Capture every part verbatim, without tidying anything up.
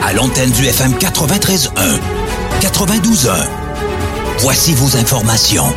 à l'antenne du F M quatre-vingt-treize un, quatre-vingt-douze un. Voici vos informations.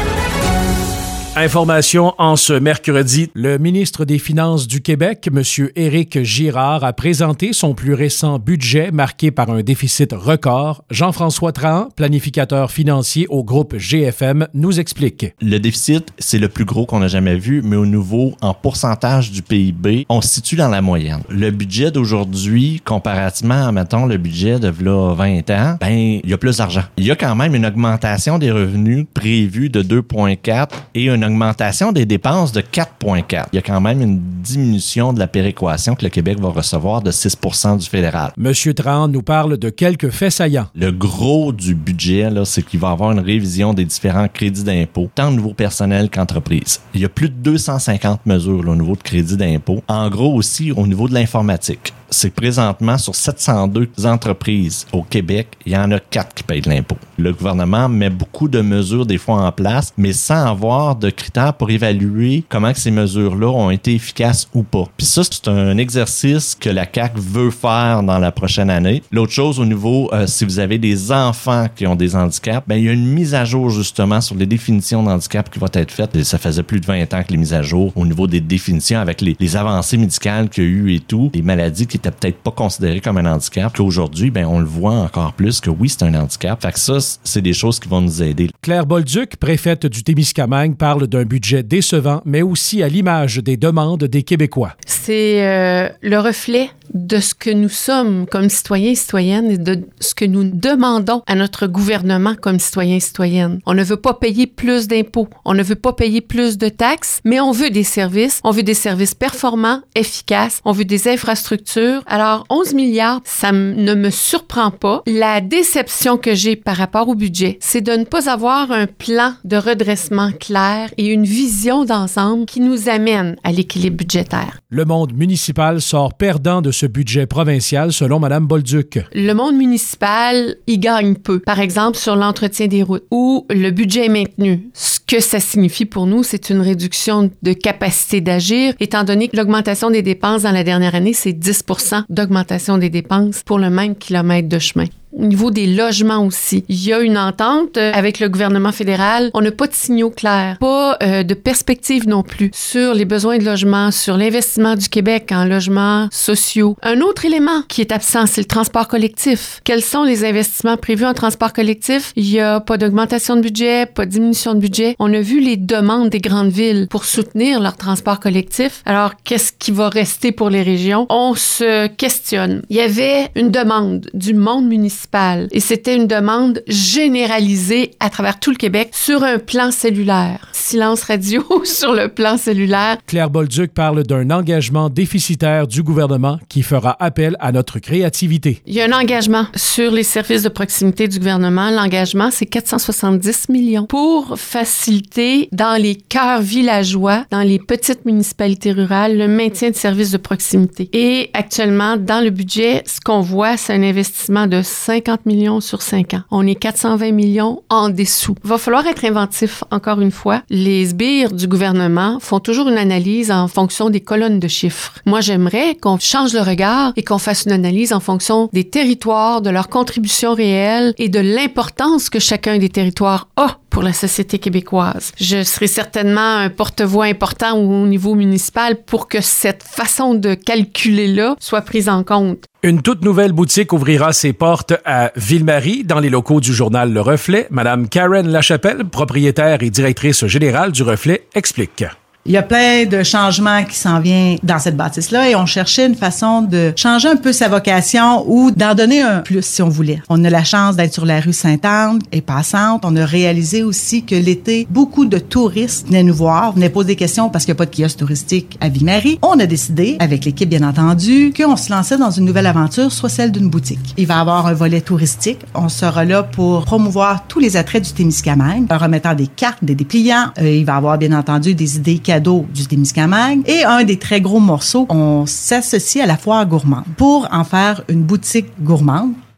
Information en ce mercredi. Le ministre des Finances du Québec, M. Éric Girard, a présenté son plus récent budget marqué par un déficit record. Jean-François Trahan, planificateur financier au groupe G F M, nous explique. Le déficit, c'est le plus gros qu'on a jamais vu, mais au niveau, en pourcentage du P I B, on se situe dans la moyenne. Le budget d'aujourd'hui, comparativement à, mettons, le budget de là, vingt ans, ben, il y a plus d'argent. Il y a quand même une augmentation des revenus prévue de deux virgule quatre et une augmentation des dépenses de quatre virgule quatre. Il y a quand même une diminution de la péréquation que le Québec va recevoir de six pour cent du fédéral. Monsieur Trahan nous parle de quelques faits saillants. Le gros du budget, là, c'est qu'il va y avoir une révision des différents crédits d'impôt, tant au niveau personnel qu'entreprise. Il y a plus de deux cent cinquante mesures là, au niveau de crédit d'impôt. En gros aussi, au niveau de l'informatique. C'est que présentement, sur sept cent deux entreprises au Québec, il y en a quatre qui payent de l'impôt. Le gouvernement met beaucoup de mesures des fois en place, mais sans avoir de critères pour évaluer comment que ces mesures-là ont été efficaces ou pas. Puis ça, c'est un exercice que la C A Q veut faire dans la prochaine année. L'autre chose, au niveau, euh, si vous avez des enfants qui ont des handicaps, ben il y a une mise à jour justement sur les définitions d'handicap qui va être faite. Et ça faisait plus de vingt ans que les mises à jour au niveau des définitions avec les, les avancées médicales qu'il y a eu et tout, les maladies qui étaient peut-être pas considérées comme un handicap, qu'aujourd'hui, ben on le voit encore plus que oui, c'est un handicap. Fait que ça, c'est des choses qui vont nous aider. Claire Bolduc, préfète du Témiscamingue, parle d'un budget décevant, mais aussi à l'image des demandes des Québécois. C'est euh, le reflet de ce que nous sommes comme citoyens et citoyennes et de ce que nous demandons à notre gouvernement comme citoyens et citoyennes. On ne veut pas payer plus d'impôts, on ne veut pas payer plus de taxes, mais on veut des services, on veut des services performants, efficaces, on veut des infrastructures. Alors, onze milliards, ça m- ne me surprend pas. La déception que j'ai par rapport au budget, c'est de ne pas avoir un plan de redressement clair et une vision d'ensemble qui nous amène à l'équilibre budgétaire. Le monde municipal sort perdant de ce budget provincial, selon Mme Bolduc. Le monde municipal, il gagne peu. Par exemple, sur l'entretien des routes, où le budget est maintenu. Ce que ça signifie pour nous, c'est une réduction de capacité d'agir, étant donné que l'augmentation des dépenses dans la dernière année, c'est dix pour cent d'augmentation des dépenses pour le même kilomètre de chemin. Au niveau des logements aussi, il y a une entente avec le gouvernement fédéral. On n'a pas de signaux clairs, pas euh, de perspective non plus sur les besoins de logement, sur l'investissement du Québec en logements sociaux. Un autre élément qui est absent, c'est le transport collectif. Quels sont les investissements prévus en transport collectif? Il n'y a pas d'augmentation de budget, pas de diminution de budget. On a vu les demandes des grandes villes pour soutenir leur transport collectif. Alors, qu'est-ce qui va rester pour les régions? On se questionne. Il y avait une demande du monde municipal et c'était une demande généralisée à travers tout le Québec sur un plan cellulaire. Silence radio sur le plan cellulaire. Claire Bolduc parle d'un engagement déficitaire du gouvernement qui fera appel à notre créativité. Il y a un engagement sur les services de proximité du gouvernement. L'engagement, c'est quatre cent soixante-dix millions pour faciliter dans les cœurs villageois, dans les petites municipalités rurales, le maintien de services de proximité. Et actuellement, dans le budget, ce qu'on voit, c'est un investissement de cinquante millions sur cinq ans. On est quatre cent vingt millions en dessous. Il va falloir être inventif, encore une fois. Les sbires du gouvernement font toujours une analyse en fonction des colonnes de chiffres. Moi, j'aimerais qu'on change le regard et qu'on fasse une analyse en fonction des territoires, de leur contribution réelle et de l'importance que chacun des territoires a pour la société québécoise. Je serai certainement un porte-voix important au niveau municipal pour que cette façon de calculer-là soit prise en compte. Une toute nouvelle boutique ouvrira ses portes à Ville-Marie, dans les locaux du journal Le Reflet. Madame Karen Lachapelle, propriétaire et directrice générale du Reflet, explique. Il y a plein de changements qui s'en viennent dans cette bâtisse-là et on cherchait une façon de changer un peu sa vocation ou d'en donner un plus si on voulait. On a la chance d'être sur la rue Sainte-Anne et passante. On a réalisé aussi que l'été, beaucoup de touristes venaient nous voir, venaient poser des questions parce qu'il n'y a pas de kiosque touristique à Ville-Marie. On a décidé, avec l'équipe bien entendu, qu'on se lançait dans une nouvelle aventure, soit celle d'une boutique. Il va y avoir un volet touristique. On sera là pour promouvoir tous les attraits du Témiscamingue, en remettant des cartes, des dépliants. Euh, il va y avoir bien entendu des idées cadeaux du Témiscamingue. Et un des très gros morceaux, on s'associe à la foire gourmande pour en faire une boutique gourmande.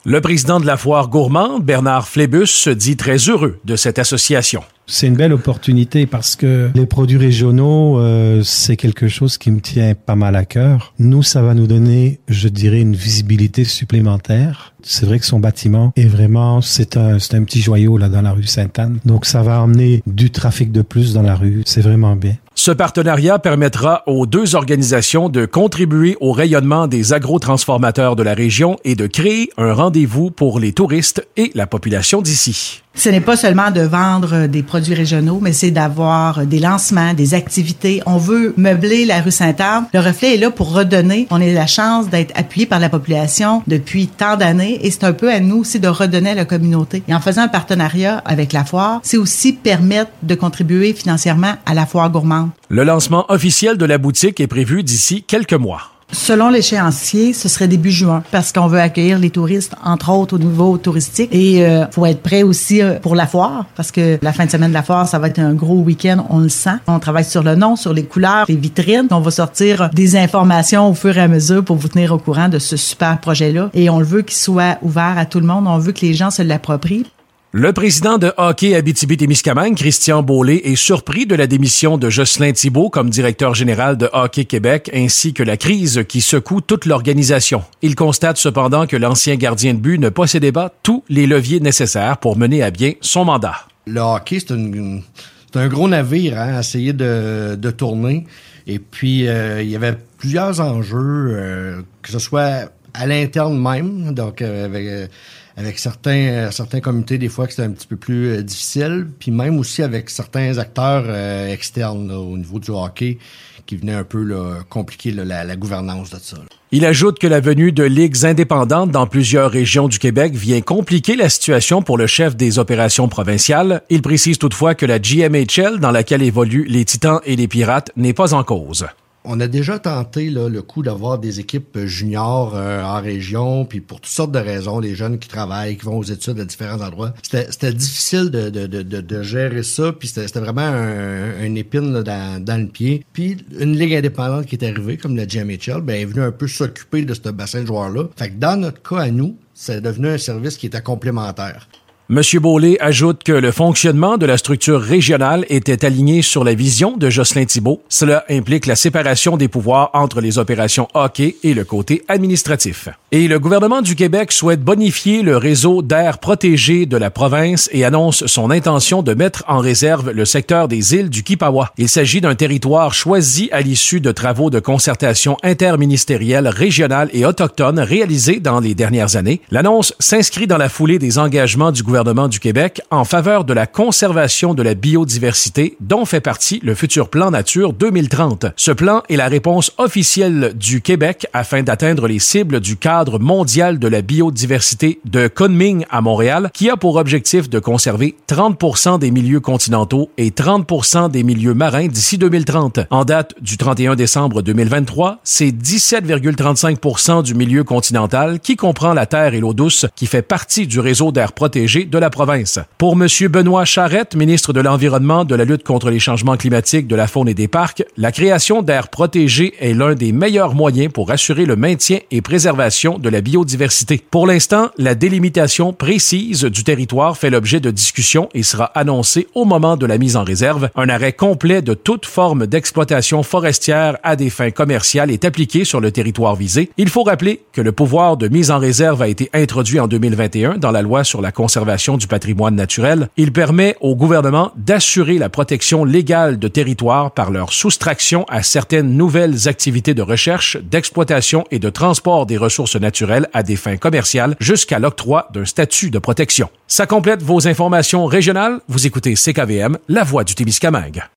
Le président de la foire gourmande, Bernard Flébus, se dit très heureux de cette association. C'est une belle opportunité parce que les produits régionaux, euh, c'est quelque chose qui me tient pas mal à cœur. Nous, ça va nous donner, je dirais, une visibilité supplémentaire. C'est vrai que son bâtiment est vraiment, c'est un, c'est un petit joyau là dans la rue Sainte-Anne. Donc, ça va emmener du trafic de plus dans la rue. C'est vraiment bien. Ce partenariat permettra aux deux organisations de contribuer au rayonnement des agrotransformateurs de la région et de créer un rendez-vous pour les touristes et la population d'ici. Ce n'est pas seulement de vendre des produits régionaux, mais c'est d'avoir des lancements, des activités. On veut meubler la rue Sainte-Anne. Le Reflet est là pour redonner. On a la chance d'être appuyé par la population depuis tant d'années et c'est un peu à nous aussi de redonner à la communauté. Et en faisant un partenariat avec la foire, c'est aussi permettre de contribuer financièrement à la foire gourmande. Le lancement officiel de la boutique est prévu d'ici quelques mois. Selon l'échéancier, ce serait début juin parce qu'on veut accueillir les touristes, entre autres au niveau touristique. Et euh, faut être prêt aussi euh, pour la foire parce que la fin de semaine de la foire, ça va être un gros week-end, on le sent. On travaille sur le nom, sur les couleurs, les vitrines. On va sortir des informations au fur et à mesure pour vous tenir au courant de ce super projet-là. Et on le veut qu'il soit ouvert à tout le monde. On veut que les gens se l'approprient. Le président de Hockey Abitibi-Témiscamingue, Christian Beaulé, est surpris de la démission de Jocelyn Thibault comme directeur général de Hockey Québec ainsi que la crise qui secoue toute l'organisation. Il constate cependant que l'ancien gardien de but ne possédait pas tous les leviers nécessaires pour mener à bien son mandat. Le hockey, c'est, une, c'est un gros navire hein, à essayer de, de tourner. Et puis, euh, il y avait plusieurs enjeux, euh, que ce soit à l'interne même, donc euh, avec... Euh, avec certains euh, certains comités, des fois, que c'était un petit peu plus euh, difficile, puis même aussi avec certains acteurs euh, externes là, au niveau du hockey qui venaient un peu là, compliquer là, la, la gouvernance de ça. Là. Il ajoute que la venue de ligues indépendantes dans plusieurs régions du Québec vient compliquer la situation pour le chef des opérations provinciales. Il précise toutefois que la G M H L, dans laquelle évoluent les Titans et les Pirates, n'est pas en cause. On a déjà tenté là, le coup d'avoir des équipes juniors euh, en région, puis pour toutes sortes de raisons, les jeunes qui travaillent, qui vont aux études à différents endroits. C'était, c'était difficile de, de, de, de gérer ça, puis c'était, c'était vraiment un, un épine là, dans, dans le pied. Puis une ligue indépendante qui est arrivée, comme la G M H L, ben, est venue un peu s'occuper de ce bassin de joueurs-là. Fait que dans notre cas à nous, c'est devenu un service qui était complémentaire. M. Beaulé ajoute que le fonctionnement de la structure régionale était aligné sur la vision de Jocelyn Thibault. Cela implique la séparation des pouvoirs entre les opérations hockey et le côté administratif. Et le gouvernement du Québec souhaite bonifier le réseau d'aires protégées de la province et annonce son intention de mettre en réserve le secteur des îles du Kipawa. Il s'agit d'un territoire choisi à l'issue de travaux de concertation interministérielle, régionale et autochtone réalisés dans les dernières années. L'annonce s'inscrit dans la foulée des engagements du gouvernement gouvernement du Québec en faveur de la conservation de la biodiversité dont fait partie le futur plan nature deux mille trente. Ce plan est la réponse officielle du Québec afin d'atteindre les cibles du cadre mondial de la biodiversité de Kunming à Montréal qui a pour objectif de conserver trente pour cent des milieux continentaux et trente pour cent des milieux marins d'ici deux mille trente. En date du trente et un décembre deux mille vingt-trois, c'est dix-sept virgule trente-cinq pour cent du milieu continental qui comprend la terre et l'eau douce qui fait partie du réseau d'aires protégées de la province. Pour M. Benoît Charette, ministre de l'Environnement, de la lutte contre les changements climatiques, de la faune et des parcs, la création d'aires protégées est l'un des meilleurs moyens pour assurer le maintien et préservation de la biodiversité. Pour l'instant, la délimitation précise du territoire fait l'objet de discussions et sera annoncée au moment de la mise en réserve. Un arrêt complet de toute forme d'exploitation forestière à des fins commerciales est appliqué sur le territoire visé. Il faut rappeler que le pouvoir de mise en réserve a été introduit en deux mille vingt et un dans la loi sur la conservation du patrimoine naturel. Il permet au gouvernement d'assurer la protection légale de territoires par leur soustraction à certaines nouvelles activités de recherche, d'exploitation et de transport des ressources naturelles à des fins commerciales jusqu'à l'octroi d'un statut de protection. Ça complète vos informations régionales. Vous écoutez C K V M, la voix du Témiscamingue.